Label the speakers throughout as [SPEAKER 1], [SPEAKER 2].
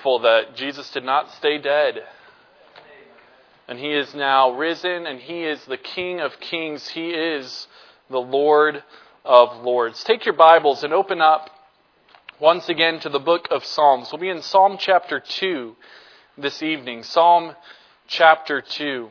[SPEAKER 1] wonderful that Jesus did not stay dead. And He is now risen, and He is the King of Kings. He is the Lord of Lords. Take your Bibles and open up once again to the book of Psalms. We'll be in Psalm chapter 2 this evening. Psalm chapter 2.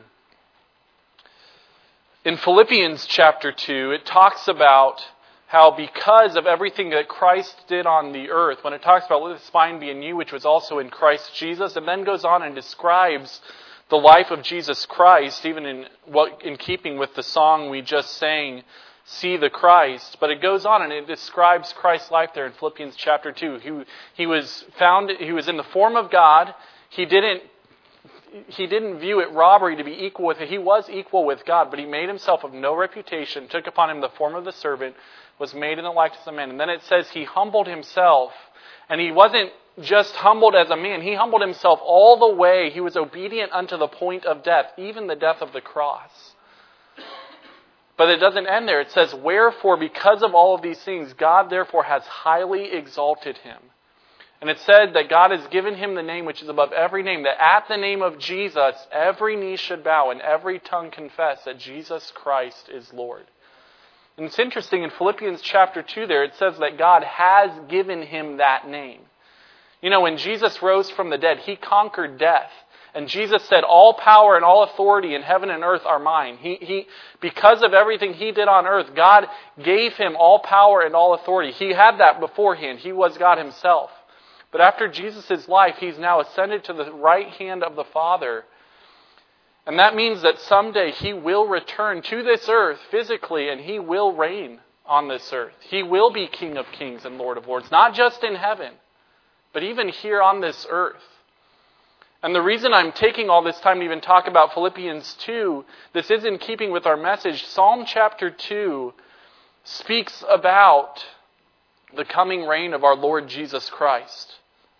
[SPEAKER 1] In Philippians chapter 2, it talks about how because of everything that Christ did on the earth, when it talks about let this mind be in you, which was also in Christ Jesus, and then goes on and describes the life of Jesus Christ, even in keeping with the song we just sang, See the Christ. But it goes on and it describes Christ's life there in Philippians chapter 2. He was in the form of God. He didn't view it robbery to be equal with it. He was equal with God, but He made Himself of no reputation, took upon Him the form of the servant, was made in the likeness of man. And then it says He humbled Himself. And He wasn't just humbled as a man. He humbled Himself all the way. He was obedient unto the point of death, even the death of the cross. But it doesn't end there. It says, wherefore, because of all of these things, God therefore has highly exalted Him. And it said that God has given Him the name which is above every name, that at the name of Jesus, every knee should bow and every tongue confess that Jesus Christ is Lord. And it's interesting, in Philippians chapter 2 there, it says that God has given Him that name. You know, when Jesus rose from the dead, He conquered death. And Jesus said, all power and all authority in heaven and earth are mine. Because of everything He did on earth, God gave Him all power and all authority. He had that beforehand. He was God Himself. But after Jesus' life, He's now ascended to the right hand of the Father. And that means that someday He will return to this earth physically, and He will reign on this earth. He will be King of Kings and Lord of Lords, not just in heaven, but even here on this earth. And the reason I'm taking all this time to even talk about Philippians 2, this is in keeping with our message. Psalm chapter 2 speaks about the coming reign of our Lord Jesus Christ.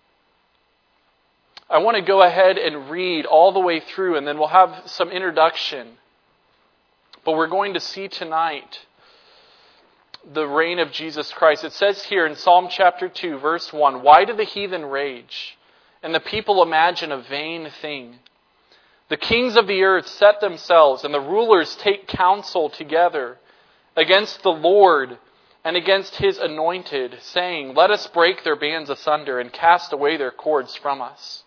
[SPEAKER 1] I want to go ahead and read all the way through, and then we'll have some introduction. But we're going to see tonight the reign of Jesus Christ. It says here in Psalm chapter 2, verse 1, why do the heathen rage, and the people imagine a vain thing? The kings of the earth set themselves, and the rulers take counsel together against the Lord and against His anointed, saying, let us break their bands asunder and cast away their cords from us.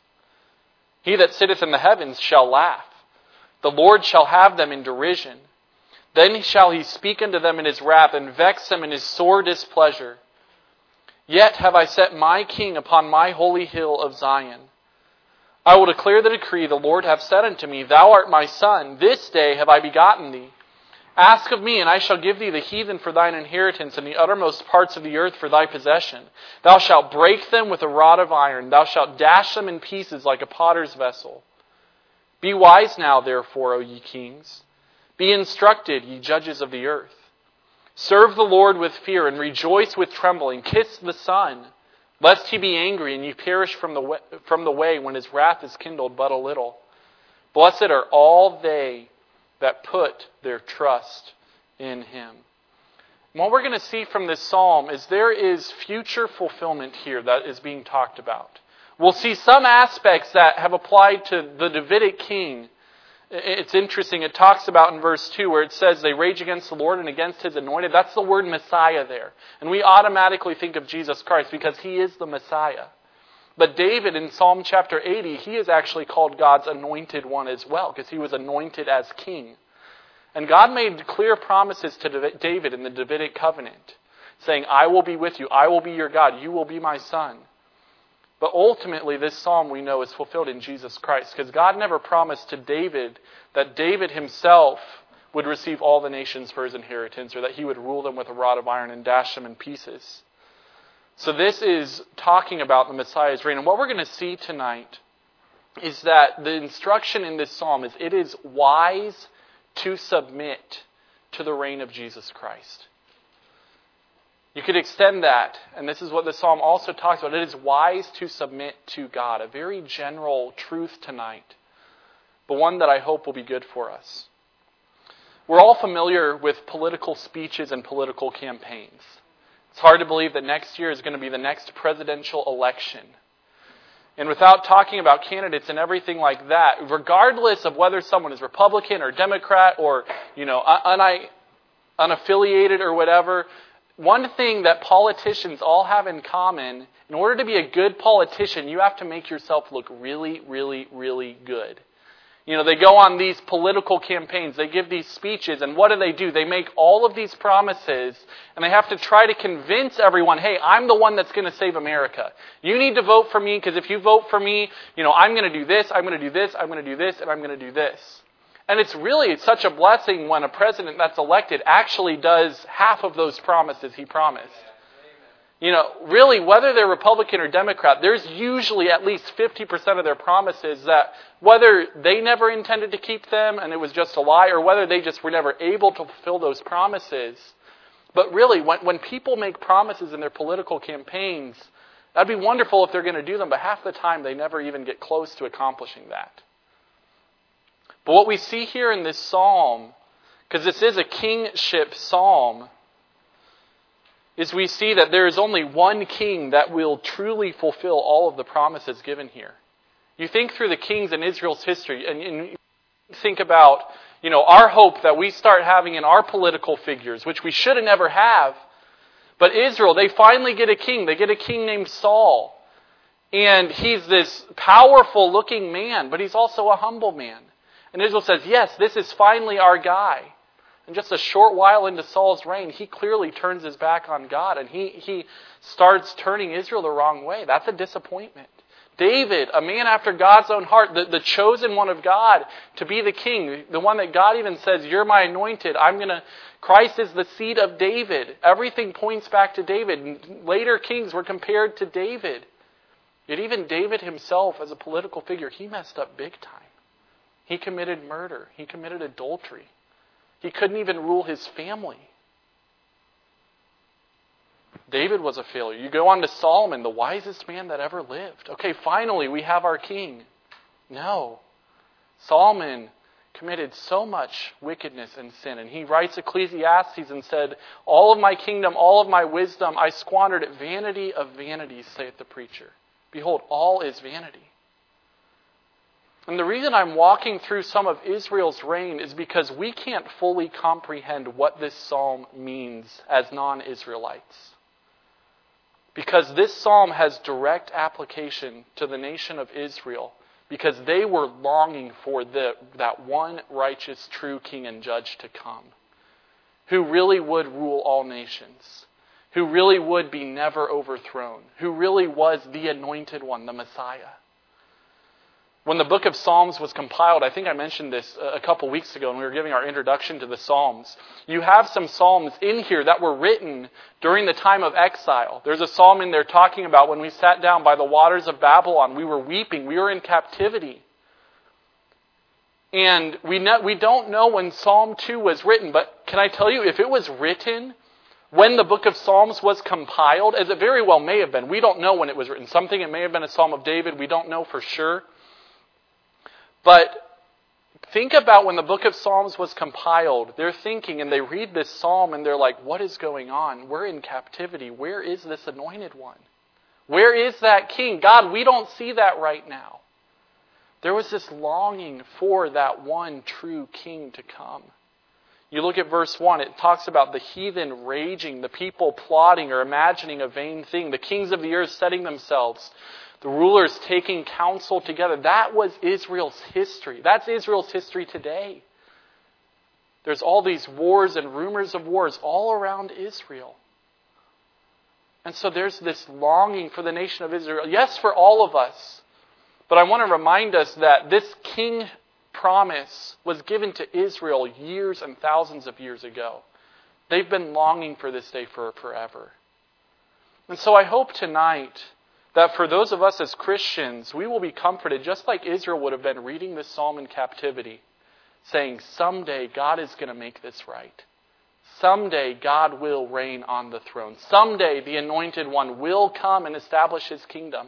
[SPEAKER 1] He that sitteth in the heavens shall laugh. The Lord shall have them in derision. Then shall He speak unto them in His wrath, and vex them in His sore displeasure. Yet have I set my King upon my holy hill of Zion. I will declare the decree, the Lord hath said unto me, thou art my son, this day have I begotten thee. Ask of me, and I shall give thee the heathen for thine inheritance, and the uttermost parts of the earth for thy possession. Thou shalt break them with a rod of iron. Thou shalt dash them in pieces like a potter's vessel. Be wise now, therefore, O ye kings. Be instructed, ye judges of the earth. Serve the Lord with fear, and rejoice with trembling. Kiss the Son, lest He be angry, and ye perish from the way when His wrath is kindled but a little. Blessed are all they that put their trust in Him. And what we're going to see from this psalm is there is future fulfillment here that is being talked about. We'll see some aspects that have applied to the Davidic king. It's interesting, it talks about in verse 2 where it says they rage against the Lord and against His anointed. That's the word Messiah there. And we automatically think of Jesus Christ because He is the Messiah. But David in Psalm chapter 80, he is actually called God's anointed one as well, because he was anointed as king. And God made clear promises to David in the Davidic covenant, saying, I will be with you, I will be your God, you will be my son. But ultimately, this psalm we know is fulfilled in Jesus Christ, because God never promised to David that David himself would receive all the nations for his inheritance, or that he would rule them with a rod of iron and dash them in pieces. So this is talking about the Messiah's reign. And what we're going to see tonight is that the instruction in this psalm is it is wise to submit to the reign of Jesus Christ. You could extend that, and this is what the psalm also talks about. It is wise to submit to God. A very general truth tonight, but one that I hope will be good for us. We're all familiar with political speeches and political campaigns. It's hard to believe that next year is going to be the next presidential election. And without talking about candidates and everything like that, regardless of whether someone is Republican or Democrat or, unaffiliated or whatever, one thing that politicians all have in common, in order to be a good politician, you have to make yourself look really, really, really good. They go on these political campaigns, they give these speeches, and what do? They make all of these promises, and they have to try to convince everyone, hey, I'm the one that's going to save America. You need to vote for me, because if you vote for me, I'm going to do this, I'm going to do this, I'm going to do this, and I'm going to do this. And it's really such a blessing when a president that's elected actually does half of those promises he promised. Really, whether they're Republican or Democrat, there's usually at least 50% of their promises that whether they never intended to keep them and it was just a lie, or whether they just were never able to fulfill those promises. But really, when people make promises in their political campaigns, that'd be wonderful if they're going to do them, but half the time they never even get close to accomplishing that. But what we see here in this psalm, because this is a kingship psalm, is we see that there is only one king that will truly fulfill all of the promises given here. You think through the kings in Israel's history, and you think about, our hope that we start having in our political figures, which we should never have. But Israel, they finally get a king. They get a king named Saul. And he's this powerful looking man, but he's also a humble man. And Israel says, yes, this is finally our guy. And just a short while into Saul's reign, he clearly turns his back on God, and he starts turning Israel the wrong way. That's a disappointment. David, a man after God's own heart, the chosen one of God to be the king, the one that God even says, you're my anointed, Christ is the seed of David. Everything points back to David. Later kings were compared to David. Yet even David himself, as a political figure, he messed up big time. He committed murder. He committed adultery. He couldn't even rule his family. David was a failure. You go on to Solomon, the wisest man that ever lived. Okay, finally we have our king. No. Solomon committed so much wickedness and sin. And he writes Ecclesiastes and said, all of my kingdom, all of my wisdom, I squandered at vanity of vanities, saith the preacher. Behold, all is vanity. And the reason I'm walking through some of Israel's reign is because we can't fully comprehend what this psalm means as non-Israelites. Because this psalm has direct application to the nation of Israel, because they were longing for that one righteous, true king and judge to come, who really would rule all nations, who really would be never overthrown, who really was the anointed one, the Messiah. When the book of Psalms was compiled, I think I mentioned this a couple weeks ago when we were giving our introduction to the Psalms. You have some Psalms in here that were written during the time of exile. There's a Psalm in there talking about when we sat down by the waters of Babylon, we were weeping, we were in captivity. And we don't know when Psalm 2 was written, but can I tell you, if it was written when the book of Psalms was compiled, as it very well may have been, we don't know when it was written. Something, it may have been a Psalm of David, we don't know for sure. But think about when the book of Psalms was compiled. They're thinking and they read this psalm and they're like, what is going on? We're in captivity. Where is this anointed one? Where is that king? God, we don't see that right now. There was this longing for that one true king to come. You look at verse 1, it talks about the heathen raging, the people plotting or imagining a vain thing, the kings of the earth setting themselves, the rulers taking counsel together. That was Israel's history. That's Israel's history today. There's all these wars and rumors of wars all around Israel. And so there's this longing for the nation of Israel. Yes, for all of us. But I want to remind us that this king promise was given to Israel years and thousands of years ago. They've been longing for this day for forever. And so I hope tonight that for those of us as Christians, we will be comforted just like Israel would have been reading this psalm in captivity, saying, someday God is going to make this right. Someday God will reign on the throne. Someday the anointed one will come and establish his kingdom.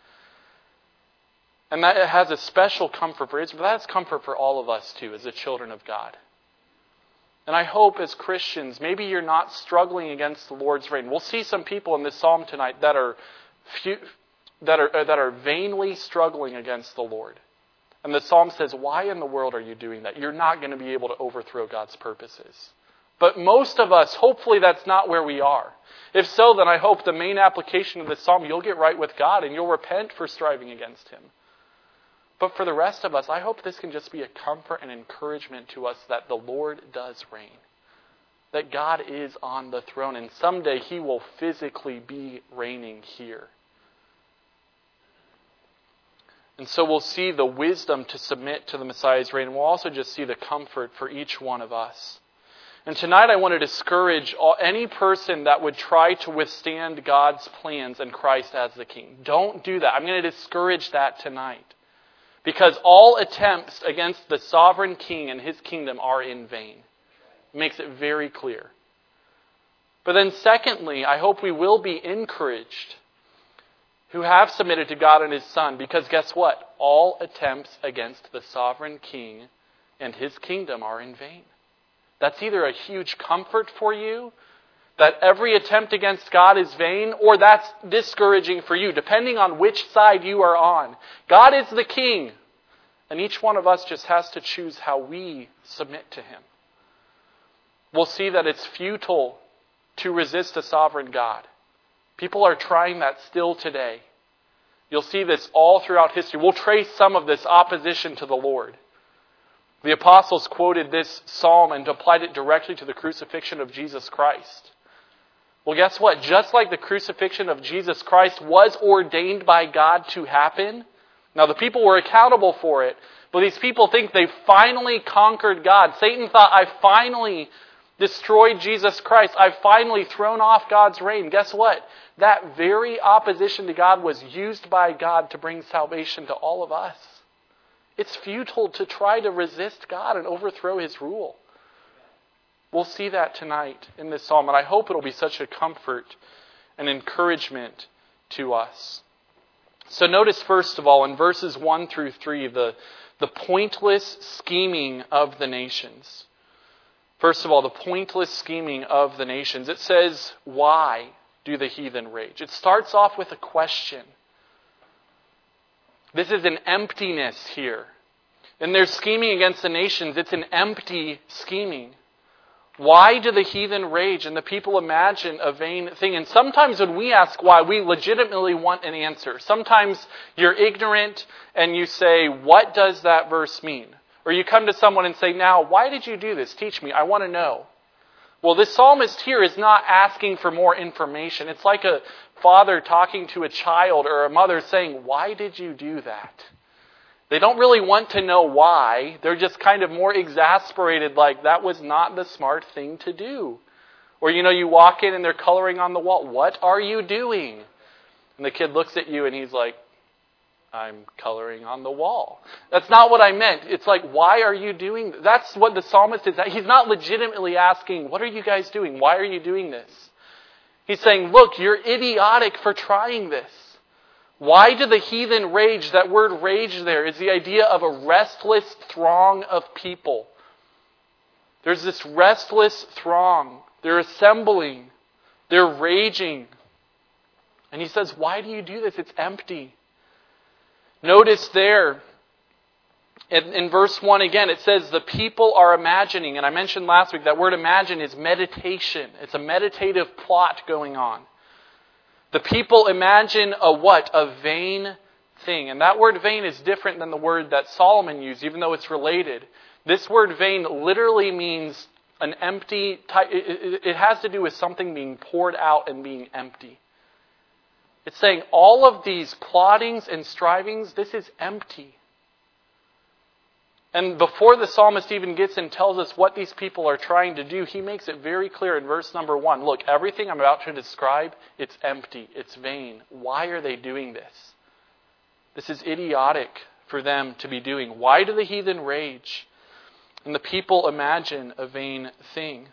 [SPEAKER 1] And that has a special comfort for Israel. But that's comfort for all of us too, as the children of God. And I hope as Christians, maybe you're not struggling against the Lord's reign. We'll see some people in this psalm tonight that are that are vainly struggling against the Lord. And the psalm says, why in the world are you doing that? You're not going to be able to overthrow God's purposes. But most of us, hopefully that's not where we are. If so, then I hope the main application of this psalm, you'll get right with God and you'll repent for striving against Him. But for the rest of us, I hope this can just be a comfort and encouragement to us that the Lord does reign. That God is on the throne and someday He will physically be reigning here. And so we'll see the wisdom to submit to the Messiah's reign. And we'll also just see the comfort for each one of us. And tonight I want to discourage any person that would try to withstand God's plans and Christ as the King. Don't do that. I'm going to discourage that tonight. Because all attempts against the sovereign King and His kingdom are in vain. It makes it very clear. But then secondly, I hope we will be encouraged who have submitted to God and His Son. Because guess what? All attempts against the sovereign King and His kingdom are in vain. That's either a huge comfort for you, that every attempt against God is vain, or that's discouraging for you, depending on which side you are on. God is the King, and each one of us just has to choose how we submit to Him. We'll see that it's futile to resist a sovereign God. People are trying that still today. You'll see this all throughout history. We'll trace some of this opposition to the Lord. The apostles quoted this psalm and applied it directly to the crucifixion of Jesus Christ. Well, guess what? Just like the crucifixion of Jesus Christ was ordained by God to happen, now the people were accountable for it, but these people think they finally conquered God. Satan thought, I finally destroyed Jesus Christ. I've finally thrown off God's reign. Guess what? That very opposition to God was used by God to bring salvation to all of us. It's futile to try to resist God and overthrow His rule. We'll see that tonight in this psalm, and I hope it'll be such a comfort and encouragement to us. So notice first of all in verses 1 through 3 the pointless scheming of the nations. First of all, the pointless scheming of the nations. It says, why do the heathen rage? It starts off with a question. This is an emptiness here. And they're scheming against the nations. It's an empty scheming. Why do the heathen rage and the people imagine a vain thing? And sometimes when we ask why, we legitimately want an answer. Sometimes you're ignorant and you say, what does that verse mean? Or you come to someone and say, now, why did you do this? Teach me. I want to know. Well, this psalmist here is not asking for more information. It's like a father talking to a child or a mother saying, why did you do that? They don't really want to know why. They're just kind of more exasperated, like that was not the smart thing to do. Or, you walk in and they're coloring on the wall. What are you doing? And the kid looks at you and he's like, I'm coloring on the wall. That's not what I meant. It's like, why are you doing this? That's what the psalmist is. He's not legitimately asking, what are you guys doing? Why are you doing this? He's saying, look, you're idiotic for trying this. Why do the heathen rage? That word rage there is the idea of a restless throng of people. There's this restless throng. They're assembling. They're raging. And he says, why do you do this? It's empty. Notice there, in verse 1 again, it says the people are imagining. And I mentioned last week that word imagine is meditation. It's a meditative plot going on. The people imagine a what? A vain thing. And that word vain is different than the word that Solomon used, even though it's related. This word vain literally means an empty type. It has to do with something being poured out and being empty. It's saying all of these plottings and strivings, this is empty. And before the psalmist even gets and tells us what these people are trying to do, he makes it very clear in verse number 1. Look, everything I'm about to describe, it's empty, it's vain. Why are they doing this? This is idiotic for them to be doing. Why do the heathen rage? And the people imagine a vain thing.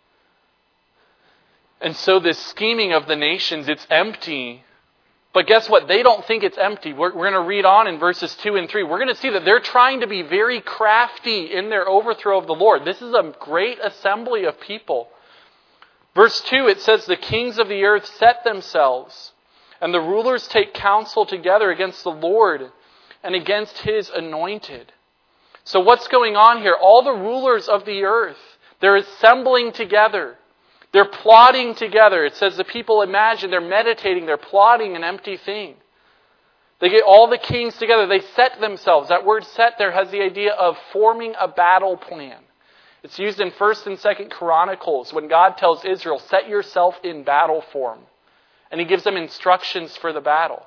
[SPEAKER 1] And so this scheming of the nations, it's empty. But guess what? They don't think it's empty. We're going to read on in verses 2 and 3. We're going to see that they're trying to be very crafty in their overthrow of the Lord. This is a great assembly of people. Verse 2, it says, the kings of the earth set themselves, And the rulers take counsel together against the Lord and against His anointed. So what's going on here? All the rulers of the earth, they're assembling together. They're plotting together. It says the people imagine, they're meditating, they're plotting an empty thing. They get all the kings together. They set themselves. That word set there has the idea of forming a battle plan. It's used in 1st and 2nd Chronicles when God tells Israel, set yourself in battle form. And He gives them instructions for the battle.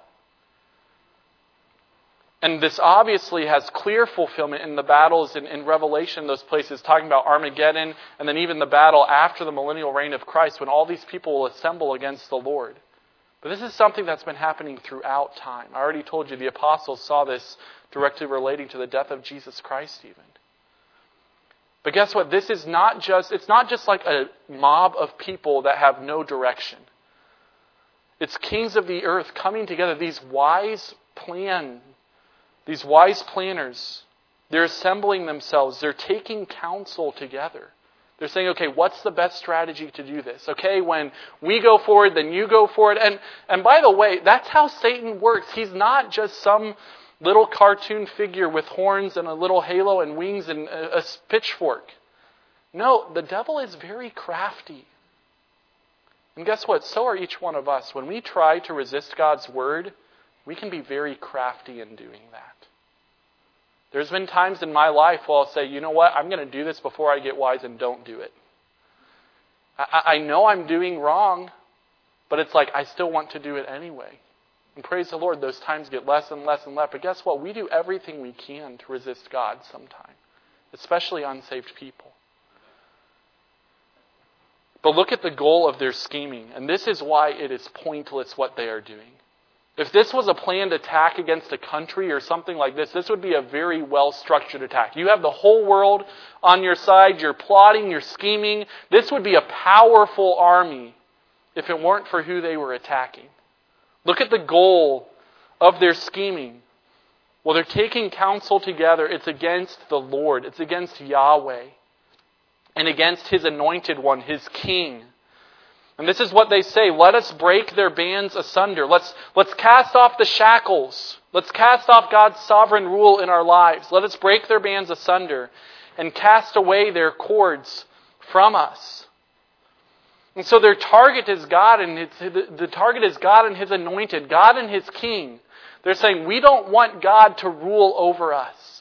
[SPEAKER 1] And this obviously has clear fulfillment in the battles in Revelation, those places talking about Armageddon, and then even the battle after the millennial reign of Christ when all these people will assemble against the Lord. But this is something that's been happening throughout time. I already told you the apostles saw this directly relating to the death of Jesus Christ even. But guess what? It's not just like a mob of people that have no direction. It's kings of the earth coming together, these wise planners. They're assembling themselves. They're taking counsel together. They're saying, okay, what's the best strategy to do this? Okay, when we go forward, then you go forward. And by the way, that's how Satan works. He's not just some little cartoon figure with horns and a little halo and wings and a pitchfork. No, the devil is very crafty. And guess what? So are each one of us. When we try to resist God's word, we can be very crafty in doing that. There's been times in my life where I'll say, you know what, I'm going to do this before I get wise and don't do it. I know I'm doing wrong, but it's like I still want to do it anyway. And praise the Lord, those times get less and less and less. But guess what? We do everything we can to resist God sometimes, especially unsaved people. But look at the goal of their scheming. And this is why it is pointless what they are doing. If this was a planned attack against a country or something like this would be a very well-structured attack. You have the whole world on your side. You're plotting, you're scheming. This would be a powerful army if it weren't for who they were attacking. Look at the goal of their scheming. Well, they're taking counsel together. It's against the Lord. It's against Yahweh. And against His anointed one, His king. And this is what they say. Let us break their bands asunder. Let's cast off the shackles. Let's cast off God's sovereign rule in our lives. Let us break their bands asunder and cast away their cords from us. And so their target is God, and the target is God and His anointed, God and His king. They're saying, we don't want God to rule over us.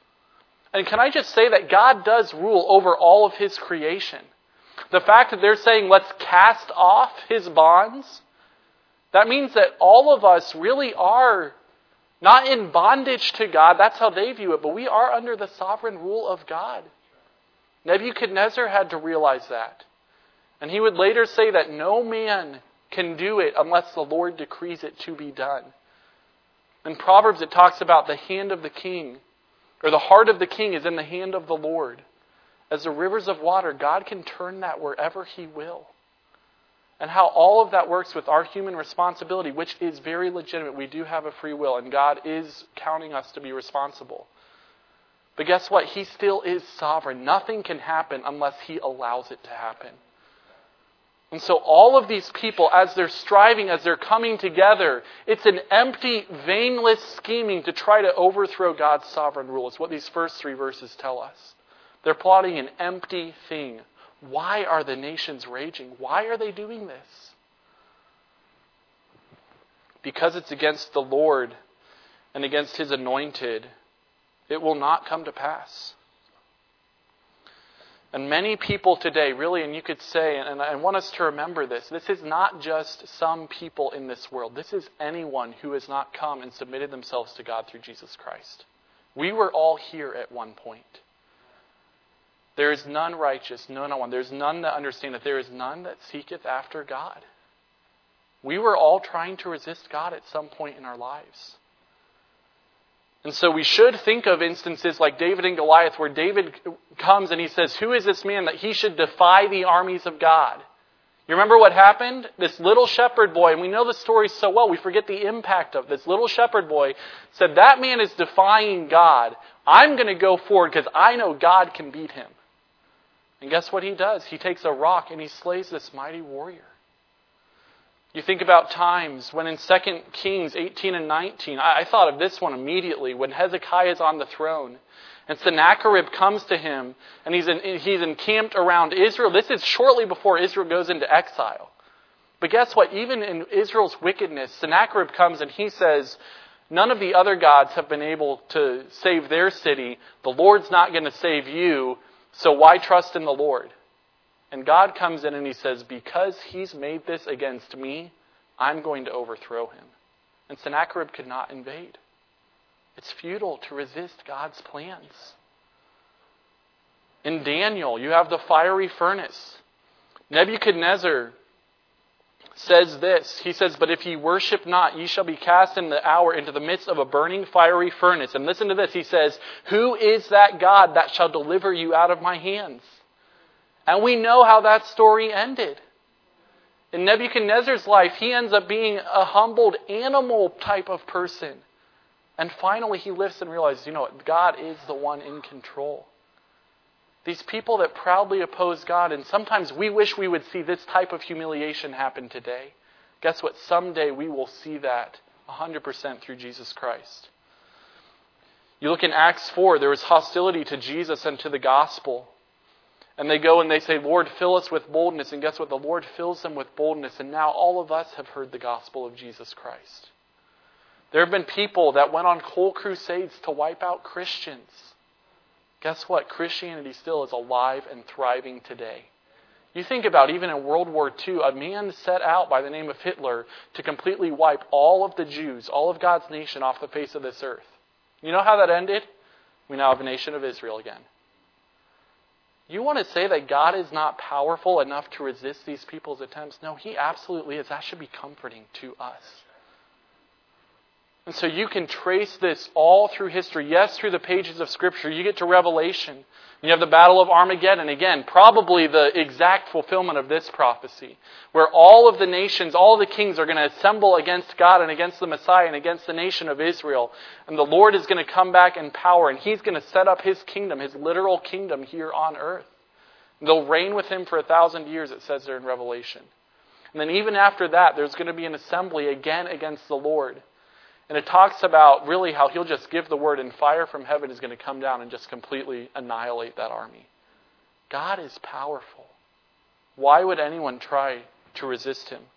[SPEAKER 1] And can I just say that God does rule over all of His creation? The fact that they're saying, let's cast off His bonds, that means that all of us really are not in bondage to God. That's how they view it, but we are under the sovereign rule of God. Nebuchadnezzar had to realize that. And he would later say that no man can do it unless the Lord decrees it to be done. In Proverbs it talks about the hand of the king, or the heart of the king is in the hand of the Lord. As the rivers of water, God can turn that wherever He will. And how all of that works with our human responsibility, which is very legitimate. We do have a free will, and God is counting us to be responsible. But guess what? He still is sovereign. Nothing can happen unless He allows it to happen. And so all of these people, as they're striving, as they're coming together, it's an empty, vainless scheming to try to overthrow God's sovereign rule. It's what these first 3 verses tell us. They're plotting an empty thing. Why are the nations raging? Why are they doing this? Because it's against the Lord and against His anointed. It will not come to pass. And many people today, really, and you could say, and I want us to remember this is not just some people in this world. This is anyone who has not come and submitted themselves to God through Jesus Christ. We were all here at one point. There is none righteous, no one. There's none that understand that there is none that seeketh after God. We were all trying to resist God at some point in our lives. And so we should think of instances like David and Goliath, where David comes and he says, who is this man that he should defy the armies of God? You remember what happened? This little shepherd boy, and we know the story so well, we forget the impact of this little shepherd boy, said, that man is defying God. I'm going to go forward because I know God can beat him. And guess what he does? He takes a rock and he slays this mighty warrior. You think about times when in 2 Kings 18 and 19, I thought of this one immediately, when Hezekiah is on the throne and Sennacherib comes to him and he's encamped around Israel. This is shortly before Israel goes into exile. But guess what? Even in Israel's wickedness, Sennacherib comes and he says, none of the other gods have been able to save their city. The Lord's not going to save you, so why trust in the Lord? And God comes in and he says, because he's made this against me, I'm going to overthrow him. And Sennacherib could not invade. It's futile to resist God's plans. In Daniel, you have the fiery furnace. Nebuchadnezzar says this. He says, but if ye worship not, ye shall be cast in the hour into the midst of a burning fiery furnace. And listen to this. He says, who is that God that shall deliver you out of my hands? And we know how that story ended. In Nebuchadnezzar's life, he ends up being a humbled animal type of person. And finally he lifts and realizes, you know what, God is the one in control. These people that proudly oppose God, and sometimes we wish we would see this type of humiliation happen today. Guess what? Someday we will see that 100% through Jesus Christ. You look in Acts 4, there was hostility to Jesus and to the gospel. And they go and they say, Lord, fill us with boldness. And guess what? The Lord fills them with boldness. And now all of us have heard the gospel of Jesus Christ. There have been people that went on whole crusades to wipe out Christians. Guess what? Christianity still is alive and thriving today. You think about even in World War II, a man set out by the name of Hitler to completely wipe all of the Jews, all of God's nation off the face of this earth. You know how that ended? We now have a nation of Israel again. You want to say that God is not powerful enough to resist these people's attempts? No, He absolutely is. That should be comforting to us. And so you can trace this all through history. Yes, through the pages of Scripture. You get to Revelation. You have the Battle of Armageddon. Again, probably the exact fulfillment of this prophecy. Where all of the nations, all the kings are going to assemble against God and against the Messiah and against the nation of Israel. And the Lord is going to come back in power. And He's going to set up His kingdom, His literal kingdom here on earth. And they'll reign with Him for 1,000 years, it says there in Revelation. And then even after that, there's going to be an assembly again against the Lord. And it talks about really how He'll just give the word and fire from heaven is going to come down and just completely annihilate that army. God is powerful. Why would anyone try to resist Him?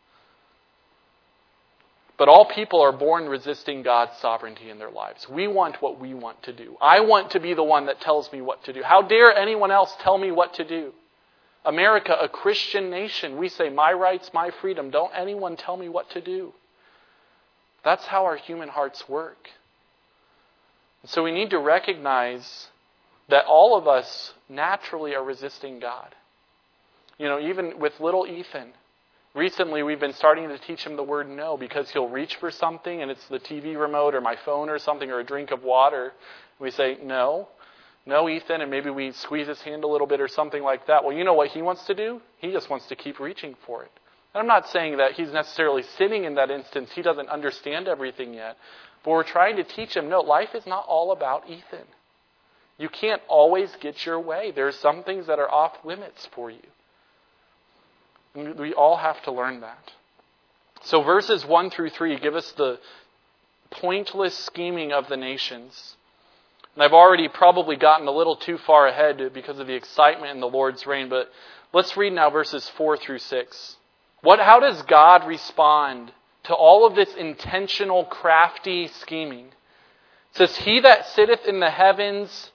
[SPEAKER 1] But all people are born resisting God's sovereignty in their lives. We want what we want to do. I want to be the one that tells me what to do. How dare anyone else tell me what to do? America, a Christian nation, we say, my rights, my freedom. Don't anyone tell me what to do. That's how our human hearts work. So we need to recognize that all of us naturally are resisting God. You know, even with little Ethan, recently we've been starting to teach him the word no because he'll reach for something and it's the TV remote or my phone or something or a drink of water. We say, no, Ethan, and maybe we squeeze his hand a little bit or something like that. Well, you know what he wants to do? He just wants to keep reaching for it. And I'm not saying that he's necessarily sinning in that instance. He doesn't understand everything yet. But we're trying to teach him, no, life is not all about Ethan. You can't always get your way. There are some things that are off limits for you. And we all have to learn that. So verses 1 through 3 give us the pointless scheming of the nations. And I've already probably gotten a little too far ahead because of the excitement in the Lord's reign. But let's read now verses 4 through 6. How does God respond to all of this intentional, crafty scheming? It says, He that sitteth in the heavens.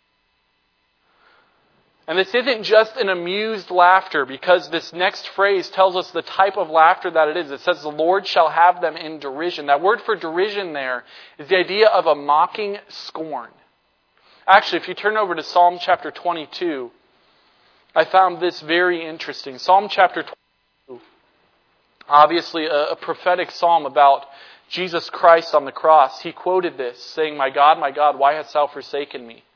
[SPEAKER 1] And this isn't just an amused laughter, because this next phrase tells us the type of laughter that it is. It says, the Lord shall have them in derision. That word for derision there is the idea of a mocking scorn. Actually, if you turn over to Psalm chapter 22, I found this very interesting. Psalm chapter 22. Obviously, a prophetic psalm about Jesus Christ on the cross. He quoted this, saying, my God, why hast thou forsaken me?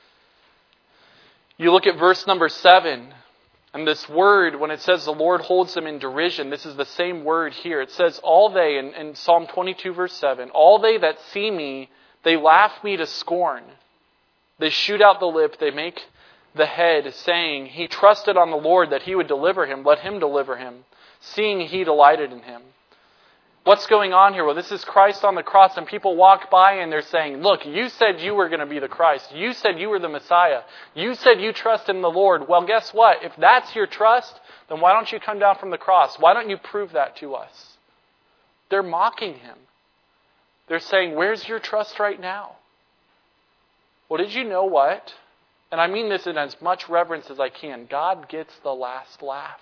[SPEAKER 1] You look at verse number 7, and this word, when it says the Lord holds them in derision, this is the same word here. It says, all they, in Psalm 22, verse 7, all they that see me, they laugh me to scorn. They shoot out the lip, they make the head, saying, He trusted on the Lord that He would deliver him. Let Him deliver him. seeing he delighted in him. What's going on here? Well, this is Christ on the cross, and people walk by and they're saying, look, you said you were going to be the Christ. You said you were the Messiah. You said you trust in the Lord. Well, guess what? If that's your trust, then why don't you come down from the cross? Why don't you prove that to us? They're mocking him. They're saying, where's your trust right now? Well, did you know what? And I mean this in as much reverence as I can. God gets the last laugh.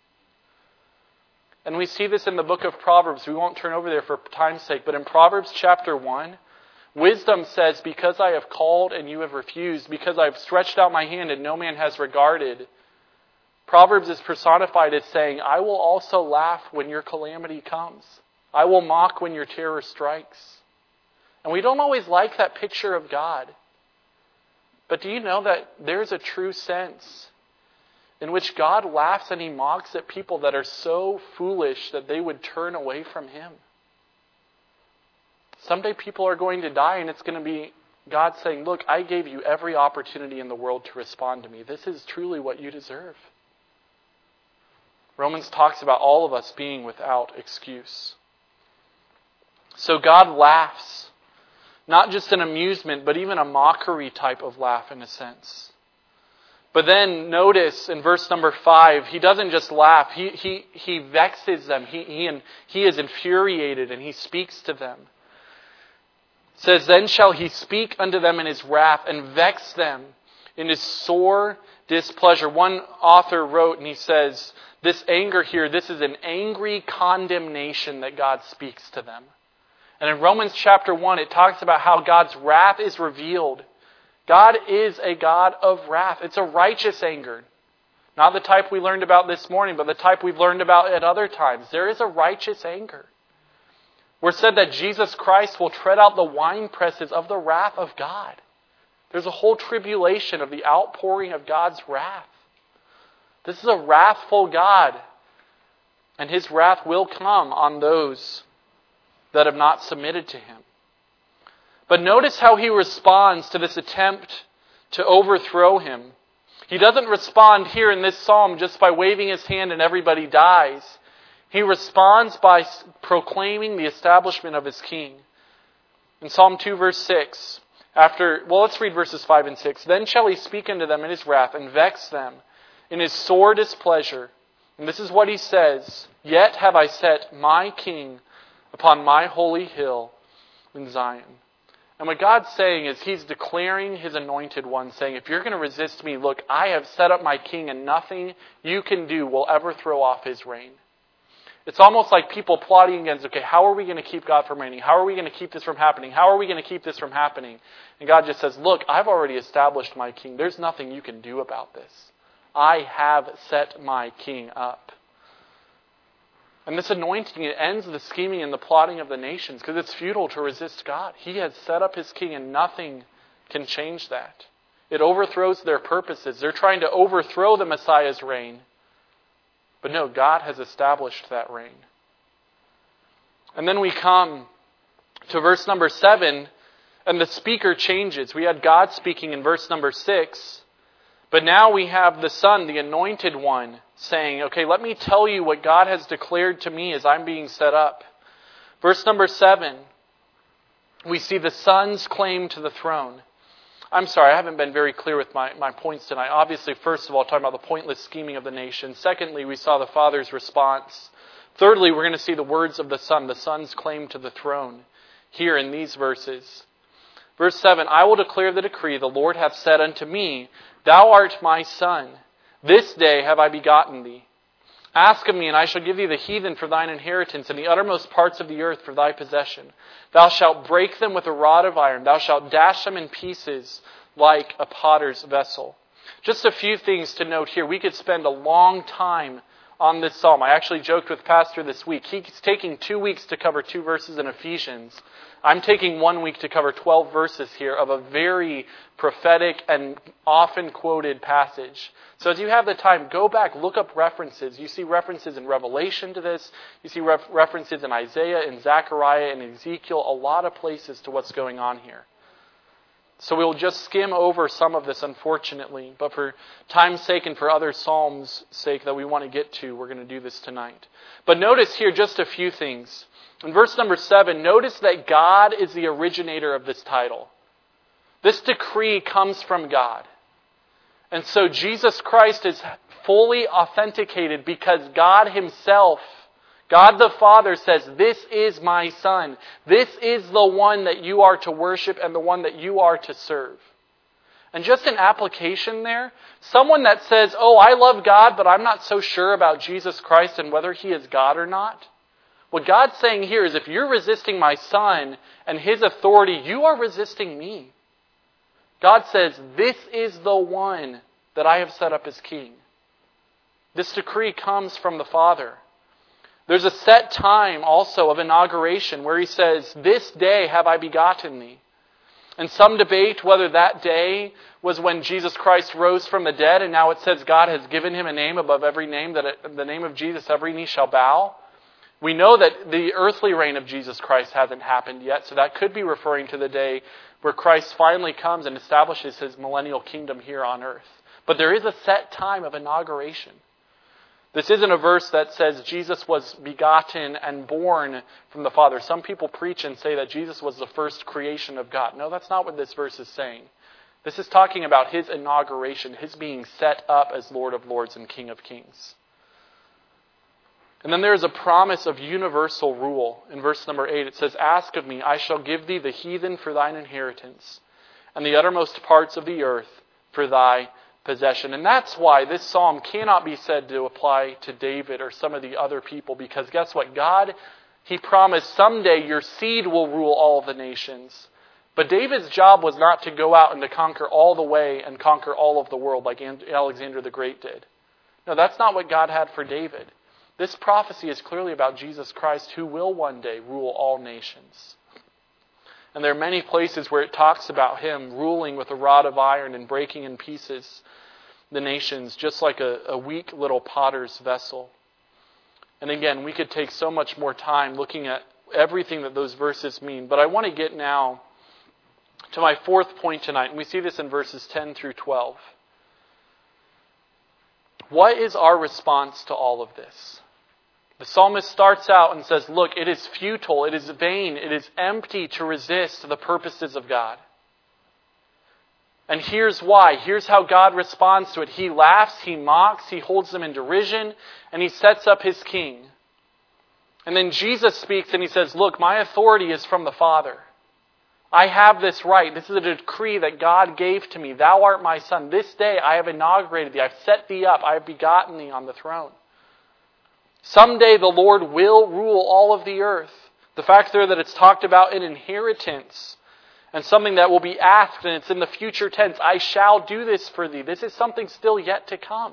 [SPEAKER 1] And we see this in the book of Proverbs. We won't turn over there for time's sake. But in Proverbs chapter 1, wisdom says, because I have called and you have refused, because I have stretched out my hand and no man has regarded. Proverbs is personified as saying, I will also laugh when your calamity comes. I will mock when your terror strikes. And we don't always like that picture of God. But do you know that there's a true sense in which God laughs and he mocks at people that are so foolish that they would turn away from him? Someday people are going to die and it's going to be God saying, look, I gave you every opportunity in the world to respond to me. This is truly what you deserve. Romans talks about all of us being without excuse. So God laughs, not just an amusement, but even a mockery type of laugh in a sense. But then notice in verse number 5, he doesn't just laugh. He vexes them. He is infuriated and he speaks to them. It says, then shall he speak unto them in his wrath and vex them in his sore displeasure. One author wrote and he says, this anger here, this is an angry condemnation that God speaks to them. And in Romans chapter 1, it talks about how God's wrath is revealed. God is a God of wrath. It's a righteous anger. Not the type we learned about this morning, but the type we've learned about at other times. There is a righteous anger. We're said that Jesus Christ will tread out the winepresses of the wrath of God. There's a whole tribulation of the outpouring of God's wrath. This is a wrathful God. And his wrath will come on those that have not submitted to him. But notice how he responds to this attempt to overthrow him. He doesn't respond here in this psalm just by waving his hand and everybody dies. He responds by proclaiming the establishment of his king. In Psalm 2 verse 6, let's read verses 5 and 6. Then shall he speak unto them in his wrath and vex them in his sore displeasure. And this is what he says, yet have I set my king upon my holy hill in Zion. And what God's saying is he's declaring his anointed one, saying, if you're going to resist me, look, I have set up my king and nothing you can do will ever throw off his reign. It's almost like people plotting against, okay, how are we going to keep God from reigning? How are we going to keep this from happening? How are we going to keep this from happening? And God just says, look, I've already established my king. There's nothing you can do about this. I have set my king up. And this anointing, it ends the scheming and the plotting of the nations because it's futile to resist God. He has set up his king and nothing can change that. It overthrows their purposes. They're trying to overthrow the Messiah's reign. But no, God has established that reign. And then we come to verse number 7 and the speaker changes. We had God speaking in verse number 6. But now we have the Son, the anointed one, saying, okay, let me tell you what God has declared to me as I'm being set up. Verse number 7, we see the Son's claim to the throne. I'm sorry, I haven't been very clear with my points tonight. Obviously, first of all, talking about the pointless scheming of the nation. Secondly, we saw the Father's response. Thirdly, we're going to see the words of the Son's claim to the throne here in these verses. Verse 7, I will declare the decree, the Lord hath said unto me, thou art my Son. This day have I begotten thee. Ask of me, and I shall give thee the heathen for thine inheritance, and the uttermost parts of the earth for thy possession. Thou shalt break them with a rod of iron. Thou shalt dash them in pieces like a potter's vessel. Just a few things to note here. We could spend a long time on this psalm. I actually joked with Pastor this week. He's taking 2 weeks to cover 2 verses in Ephesians. I'm taking 1 week to cover 12 verses here of a very prophetic and often quoted passage. So as you have the time, go back, look up references. You see references in Revelation to this. You see references in Isaiah, in Zechariah, and Ezekiel, a lot of places to what's going on here. So we'll just skim over some of this, unfortunately. But for time's sake and for other psalms' sake that we want to get to, we're going to do this tonight. But notice here just a few things. In verse number 7, notice that God is the originator of this title. This decree comes from God. And so Jesus Christ is fully authenticated because God Himself, God the Father, says, "This is my Son. This is the one that you are to worship and the one that you are to serve." And just an application there, someone that says, "Oh, I love God, but I'm not so sure about Jesus Christ and whether He is God or not." What God's saying here is, if you're resisting my Son and His authority, you are resisting me. God says, "This is the one that I have set up as king." This decree comes from the Father. There's a set time also of inauguration where He says, "This day have I begotten thee." And some debate whether that day was when Jesus Christ rose from the dead, and now it says God has given Him a name above every name, that at the name of Jesus every knee shall bow. We know that the earthly reign of Jesus Christ hasn't happened yet, so that could be referring to the day where Christ finally comes and establishes His millennial kingdom here on earth. But there is a set time of inauguration. This isn't a verse that says Jesus was begotten and born from the Father. Some people preach and say that Jesus was the first creation of God. No, that's not what this verse is saying. This is talking about His inauguration, His being set up as Lord of Lords and King of Kings. And then there is a promise of universal rule. In verse number 8 it says, "Ask of me, I shall give thee the heathen for thine inheritance, and the uttermost parts of the earth for thy possession." And that's why this psalm cannot be said to apply to David or some of the other people, because guess what? God, He promised someday your seed will rule all the nations. But David's job was not to go out and to conquer all the way and conquer all of the world like Alexander the Great did. No, that's not what God had for David. This prophecy is clearly about Jesus Christ, who will one day rule all nations. And there are many places where it talks about Him ruling with a rod of iron and breaking in pieces the nations, just like a weak little potter's vessel. And again, we could take so much more time looking at everything that those verses mean. But I want to get now to my fourth point tonight, and we see this in verses 10 through 12. What is our response to all of this? The psalmist starts out and says, look, it is futile, it is vain, it is empty to resist the purposes of God. And here's why. Here's how God responds to it. He laughs, He mocks, He holds them in derision, and He sets up His king. And then Jesus speaks and He says, look, my authority is from the Father. I have this right. This is a decree that God gave to me. Thou art my Son. This day I have inaugurated thee. I've set thee up. I have begotten thee on the throne. Someday the Lord will rule all of the earth. The fact there that it's talked about an inheritance and something that will be asked, and it's in the future tense, I shall do this for thee. This is something still yet to come.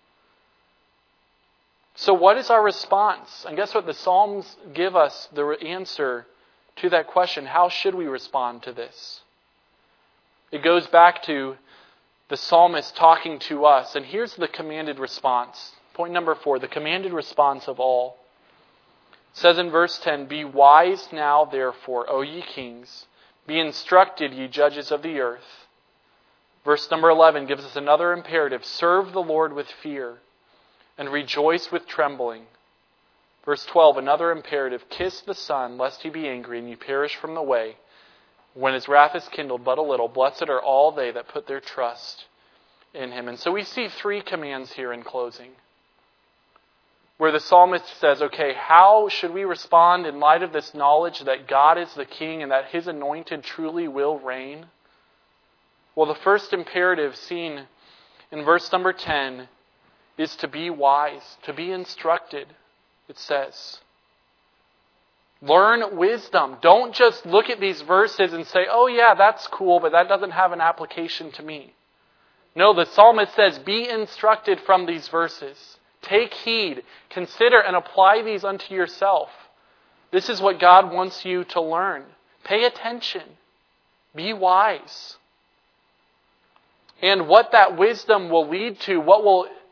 [SPEAKER 1] So what is our response? And guess what? The Psalms give us the answer to that question. How should we respond to this? It goes back to the psalmist talking to us. And here's the commanded response. Point number 4, the commanded response of all. It says in verse 10, "Be wise now, therefore, O ye kings. Be instructed, ye judges of the earth." Verse number 11 gives us another imperative. "Serve the Lord with fear, and rejoice with trembling." Verse 12, another imperative. "Kiss the Son, lest He be angry, and ye perish from the way. When His wrath is kindled but a little, blessed are all they that put their trust in Him." And so we see 3 commands here in closing, where the psalmist says, okay, how should we respond in light of this knowledge that God is the King and that His anointed truly will reign? Well, the first imperative seen in verse number 10 is to be wise, to be instructed, it says. Learn wisdom. Don't just look at these verses and say, oh yeah, that's cool, but that doesn't have an application to me. No, the psalmist says, be instructed from these verses. Take heed, consider and apply these unto yourself. This is what God wants you to learn. Pay attention. Be wise. And what that wisdom will lead to, what will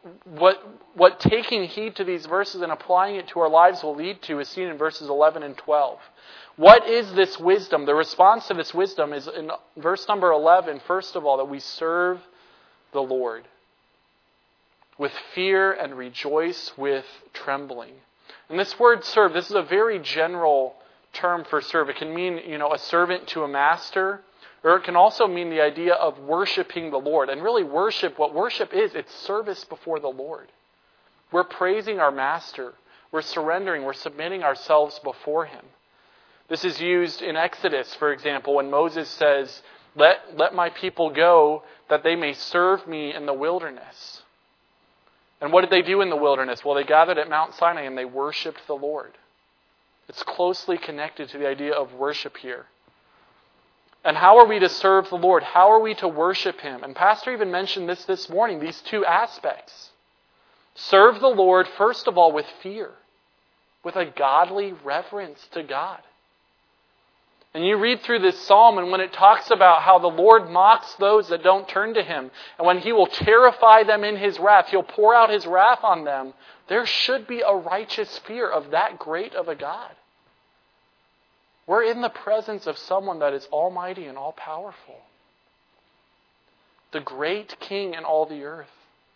[SPEAKER 1] what taking heed to these verses and applying it to our lives will lead to is seen in verses 11 and 12. What is this wisdom? The response to this wisdom is in verse number 11, first of all, that we serve the Lord with fear and rejoice with trembling. And this word serve, this is a very general term for serve. It can mean, a servant to a master, or it can also mean the idea of worshiping the Lord. And really what worship is, it's service before the Lord. We're praising our master. We're surrendering. We're submitting ourselves before him. This is used in Exodus, for example, when Moses says, let my people go that they may serve me in the wilderness. And what did they do in the wilderness? Well, they gathered at Mount Sinai and they worshipped the Lord. It's closely connected to the idea of worship here. And how are we to serve the Lord? How are we to worship him? And Pastor even mentioned this morning, these two aspects. Serve the Lord, first of all, with fear, with a godly reverence to God. And you read through this psalm, and when it talks about how the Lord mocks those that don't turn to him, and when he will terrify them in his wrath, he'll pour out his wrath on them, there should be a righteous fear of that great of a God. We're in the presence of someone that is almighty and all-powerful. The great King in all the earth.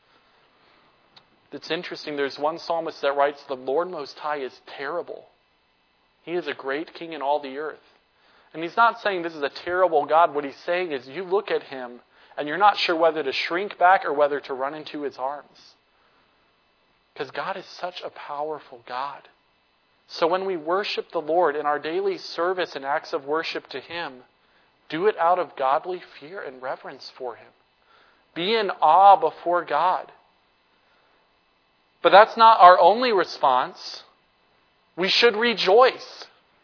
[SPEAKER 1] It's interesting, there's one psalmist that writes, the Lord Most High is terrible. He is a great King in all the earth. And he's not saying this is a terrible God. What he's saying is you look at him and you're not sure whether to shrink back or whether to run into his arms. Because God is such a powerful God. So when we worship the Lord in our daily service and acts of worship to him, do it out of godly fear and reverence for him. Be in awe before God. But that's not our only response. We should rejoice.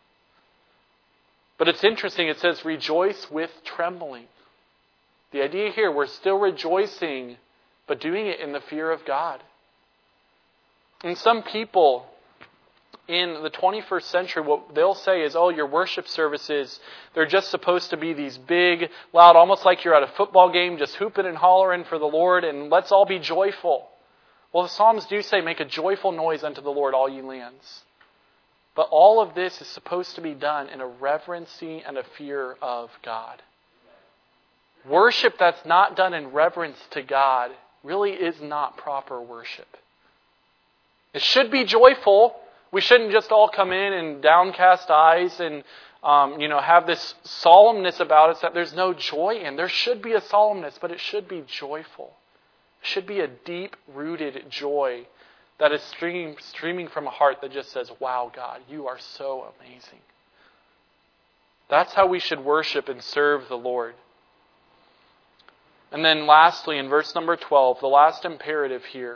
[SPEAKER 1] But it's interesting, it says rejoice with trembling. The idea here, we're still rejoicing, but doing it in the fear of God. And some people in the 21st century, what they'll say is, your worship services, they're just supposed to be these big, loud, almost like you're at a football game, just hooping and hollering for the Lord, and let's all be joyful. Well, the Psalms do say, make a joyful noise unto the Lord, all ye lands. But all of this is supposed to be done in a reverencing and a fear of God. Worship that's not done in reverence to God really is not proper worship. It should be joyful. We shouldn't just all come in and downcast eyes and have this solemnness about us that there's no joy in. There should be a solemnness, but it should be joyful. It should be a deep-rooted joy that is streaming from a heart that just says, wow, God, you are so amazing. That's how we should worship and serve the Lord. And then lastly, in verse number 12, the last imperative here.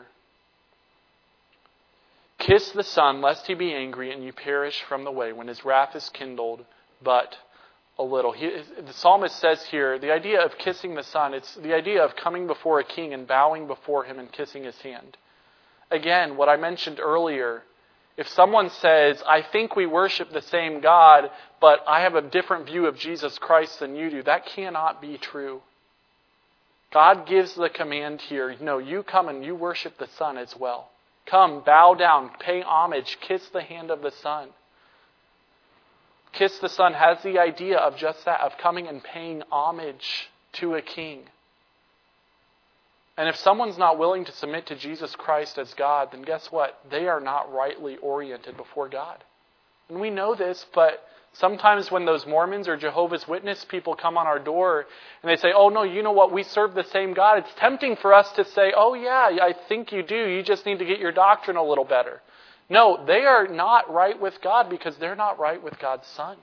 [SPEAKER 1] Kiss the Son, lest he be angry and you perish from the way, when his wrath is kindled but a little. The psalmist says here, the idea of kissing the Son, it's the idea of coming before a king and bowing before him and kissing his hand. Again, what I mentioned earlier, if someone says, I think we worship the same God, but I have a different view of Jesus Christ than you do, that cannot be true. God gives the command here, no, you come and you worship the Son as well. Come, bow down, pay homage, kiss the hand of the Son. Kiss the Son has the idea of just that, of coming and paying homage to a king. And if someone's not willing to submit to Jesus Christ as God, then guess what? They are not rightly oriented before God. And we know this, but sometimes when those Mormons or Jehovah's Witness people come on our door and they say, oh no, you know what, we serve the same God, it's tempting for us to say, oh yeah, I think you do, you just need to get your doctrine a little better. No, they are not right with God because they're not right with God's Son.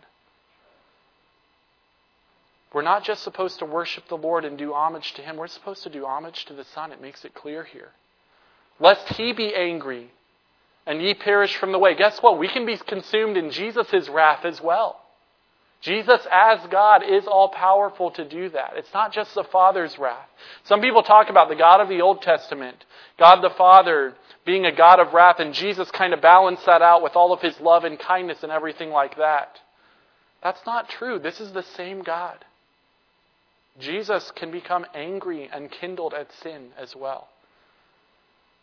[SPEAKER 1] We're not just supposed to worship the Lord and do homage to him. We're supposed to do homage to the Son. It makes it clear here. Lest he be angry and ye perish from the way. Guess what? We can be consumed in Jesus' wrath as well. Jesus as God is all powerful to do that. It's not just the Father's wrath. Some people talk about the God of the Old Testament, God the Father being a God of wrath, and Jesus kind of balanced that out with all of his love and kindness and everything like that. That's not true. This is the same God. Jesus can become angry and kindled at sin as well.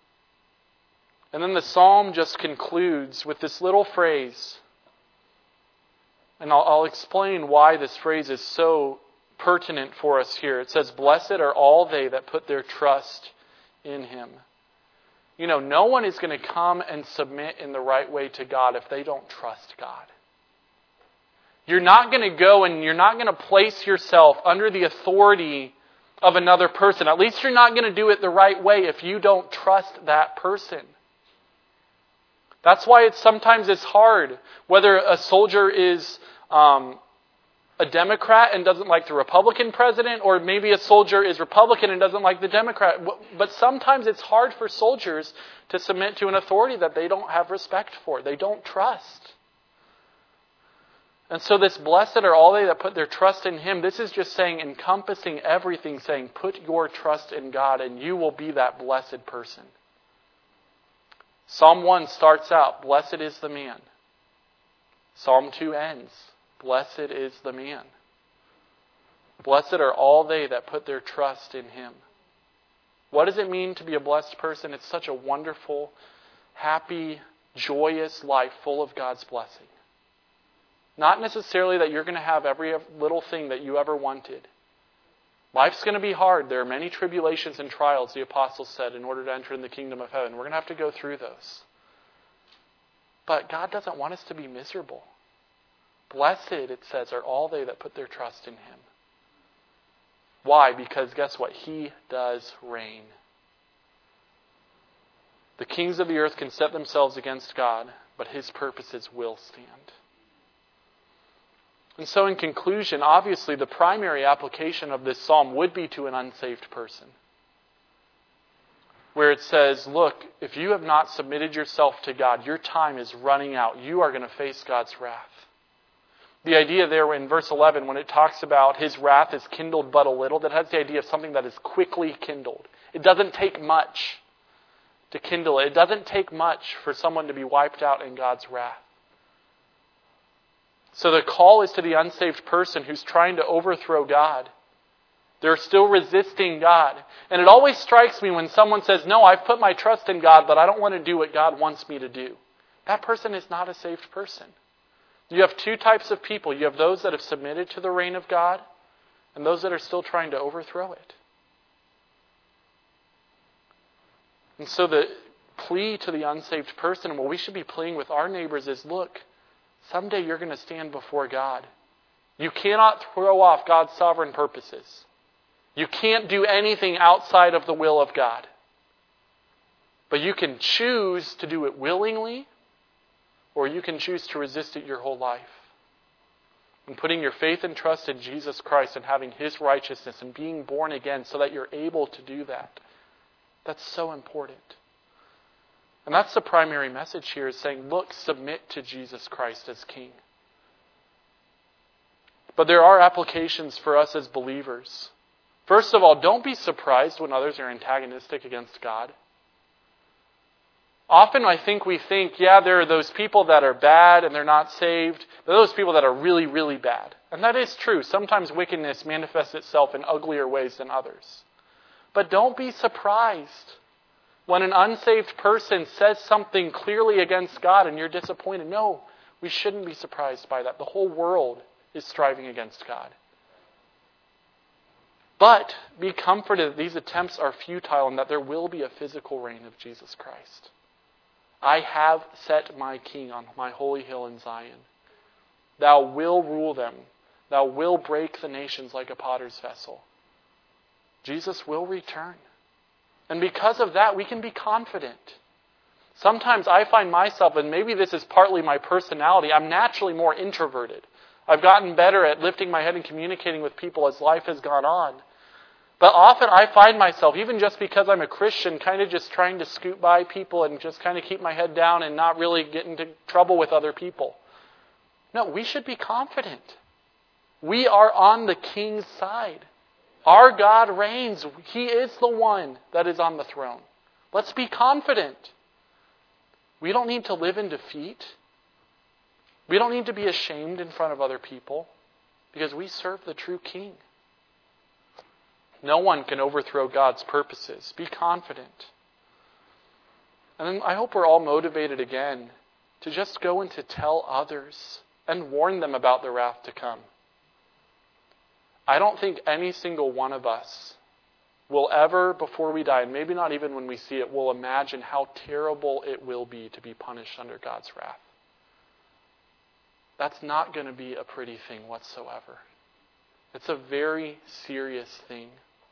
[SPEAKER 1] And then the psalm just concludes with this little phrase. And I'll explain why this phrase is so pertinent for us here. It says, "Blessed are all they that put their trust in Him." You know, no one is going to come and submit in the right way to God if they don't trust God. You're not going to go and you're not going to place yourself under the authority of another person. At least you're not going to do it the right way if you don't trust that person. That's why sometimes it's hard, whether a soldier is a Democrat and doesn't like the Republican president, or maybe a soldier is Republican and doesn't like the Democrat. But sometimes it's hard for soldiers to submit to an authority that they don't have respect for, they don't trust. And so this "blessed are all they that put their trust in Him," this is just saying, encompassing everything, saying put your trust in God and you will be that blessed person. Psalm 1 starts out, "Blessed is the man." Psalm 2 ends, "Blessed is the man." Blessed are all they that put their trust in Him. What does it mean to be a blessed person? It's such a wonderful, happy, joyous life full of God's blessing. Not necessarily that you're going to have every little thing that you ever wanted. Life's going to be hard. There are many tribulations and trials, the apostles said, in order to enter in the kingdom of heaven. We're going to have to go through those. But God doesn't want us to be miserable. Blessed, it says, are all they that put their trust in Him. Why? Because guess what? He does reign. The kings of the earth can set themselves against God, but His purposes will stand. And so in conclusion, obviously the primary application of this psalm would be to an unsaved person. Where it says, look, if you have not submitted yourself to God, your time is running out. You are going to face God's wrath. The idea there in verse 11, when it talks about His wrath is kindled but a little, that has the idea of something that is quickly kindled. It doesn't take much to kindle it. It doesn't take much for someone to be wiped out in God's wrath. So the call is to the unsaved person who's trying to overthrow God. They're still resisting God. And it always strikes me when someone says, no, I've put my trust in God, but I don't want to do what God wants me to do. That person is not a saved person. You have two types of people. You have those that have submitted to the reign of God and those that are still trying to overthrow it. And so the plea to the unsaved person, and what we should be pleading with our neighbors is, look, someday you're going to stand before God. You cannot throw off God's sovereign purposes. You can't do anything outside of the will of God. But you can choose to do it willingly, or you can choose to resist it your whole life. And putting your faith and trust in Jesus Christ and having His righteousness and being born again so that you're able to do that. That's so important. And that's the primary message here, is saying, look, submit to Jesus Christ as King. But there are applications for us as believers. First of all, don't be surprised when others are antagonistic against God. Often I think we think, yeah, there are those people that are bad and they're not saved. There are those people that are really, really bad. And that is true. Sometimes wickedness manifests itself in uglier ways than others. But don't be surprised when an unsaved person says something clearly against God and you're disappointed. No, we shouldn't be surprised by that. The whole world is striving against God. But be comforted that these attempts are futile and that there will be a physical reign of Jesus Christ. I have set my King on my holy hill in Zion. Thou will rule them. Thou will break the nations like a potter's vessel. Jesus will return. And because of that, we can be confident. Sometimes I find myself, and maybe this is partly my personality, I'm naturally more introverted. I've gotten better at lifting my head and communicating with people as life has gone on. But often I find myself, even just because I'm a Christian, kind of just trying to scoot by people and just kind of keep my head down and not really get into trouble with other people. No, we should be confident. We are on the King's side. Our God reigns. He is the one that is on the throne. Let's be confident. We don't need to live in defeat. We don't need to be ashamed in front of other people because we serve the true King. No one can overthrow God's purposes. Be confident. And then I hope we're all motivated again to just go and to tell others and warn them about the wrath to come. I don't think any single one of us will ever, before we die, and maybe not even when we see it, will imagine how terrible it will be to be punished under God's wrath. That's not going to be a pretty thing whatsoever. It's a very serious thing.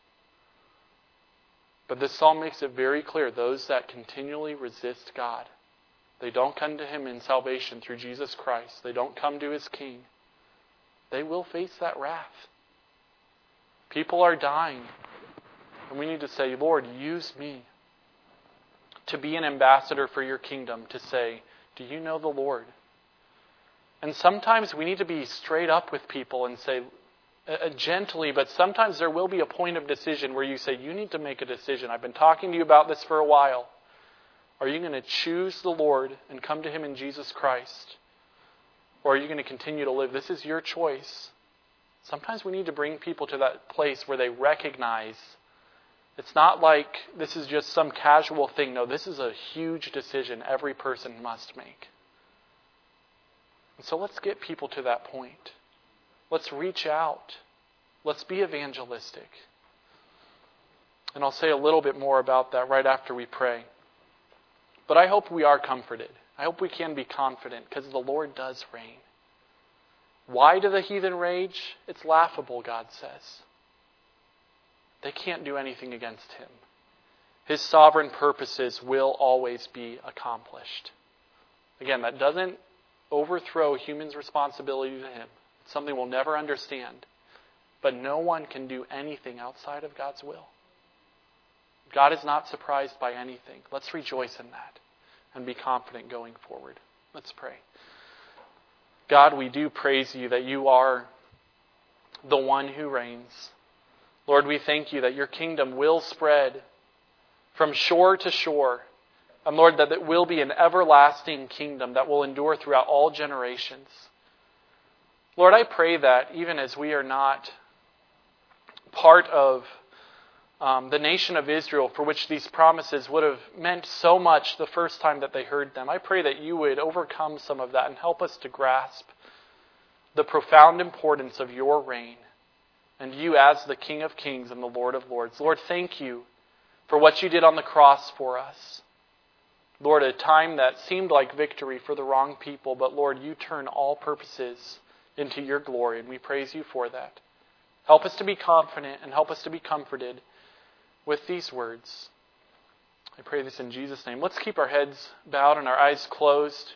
[SPEAKER 1] But this psalm makes it very clear, those that continually resist God, they don't come to Him in salvation through Jesus Christ, they don't come to His King, they will face that wrath. People are dying. And we need to say, Lord, use me to be an ambassador for your kingdom, to say, do you know the Lord? And sometimes we need to be straight up with people and say, gently, but sometimes there will be a point of decision where you say, you need to make a decision. I've been talking to you about this for a while. Are you going to choose the Lord and come to Him in Jesus Christ? Or are you going to continue to live? This is your choice. Sometimes we need to bring people to that place where they recognize it's not like this is just some casual thing. No, this is a huge decision every person must make. And so let's get people to that point. Let's reach out. Let's be evangelistic. And I'll say a little bit more about that right after we pray. But I hope we are comforted. I hope we can be confident because the Lord does reign. Why do the heathen rage? It's laughable, God says. They can't do anything against Him. His sovereign purposes will always be accomplished. Again, that doesn't overthrow humans' responsibility to Him. It's something we'll never understand. But no one can do anything outside of God's will. God is not surprised by anything. Let's rejoice in that and be confident going forward. Let's pray. God, we do praise You that You are the one who reigns. Lord, we thank You that Your kingdom will spread from shore to shore. And Lord, that it will be an everlasting kingdom that will endure throughout all generations. Lord, I pray that even as we are not part of the nation of Israel, for which these promises would have meant so much the first time that they heard them, I pray that You would overcome some of that and help us to grasp the profound importance of Your reign and You as the King of Kings and the Lord of Lords. Lord, thank You for what You did on the cross for us. Lord, a time that seemed like victory for the wrong people, but Lord, You turn all purposes into Your glory, and we praise You for that. Help us to be confident and help us to be comforted with these words. I pray this in Jesus' name. Let's keep our heads bowed and our eyes closed.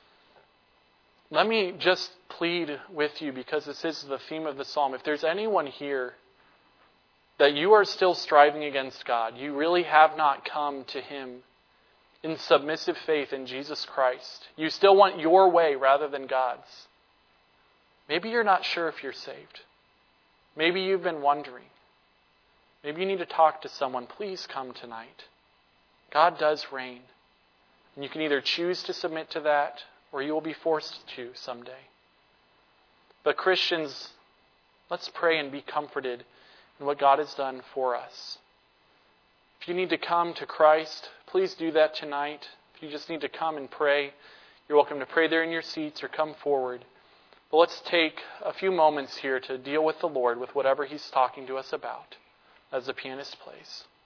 [SPEAKER 1] Let me just plead with you, because this is the theme of the psalm. If there's anyone here that you are still striving against God, you really have not come to Him in submissive faith in Jesus Christ, you still want your way rather than God's. Maybe you're not sure if you're saved. Maybe you've been wondering. Maybe you need to talk to someone. Please come tonight. God does reign. And you can either choose to submit to that, or you will be forced to someday. But Christians, let's pray and be comforted in what God has done for us. If you need to come to Christ, please do that tonight. If you just need to come and pray, you're welcome to pray there in your seats or come forward. But let's take a few moments here to deal with the Lord with whatever He's talking to us about as the pianist plays.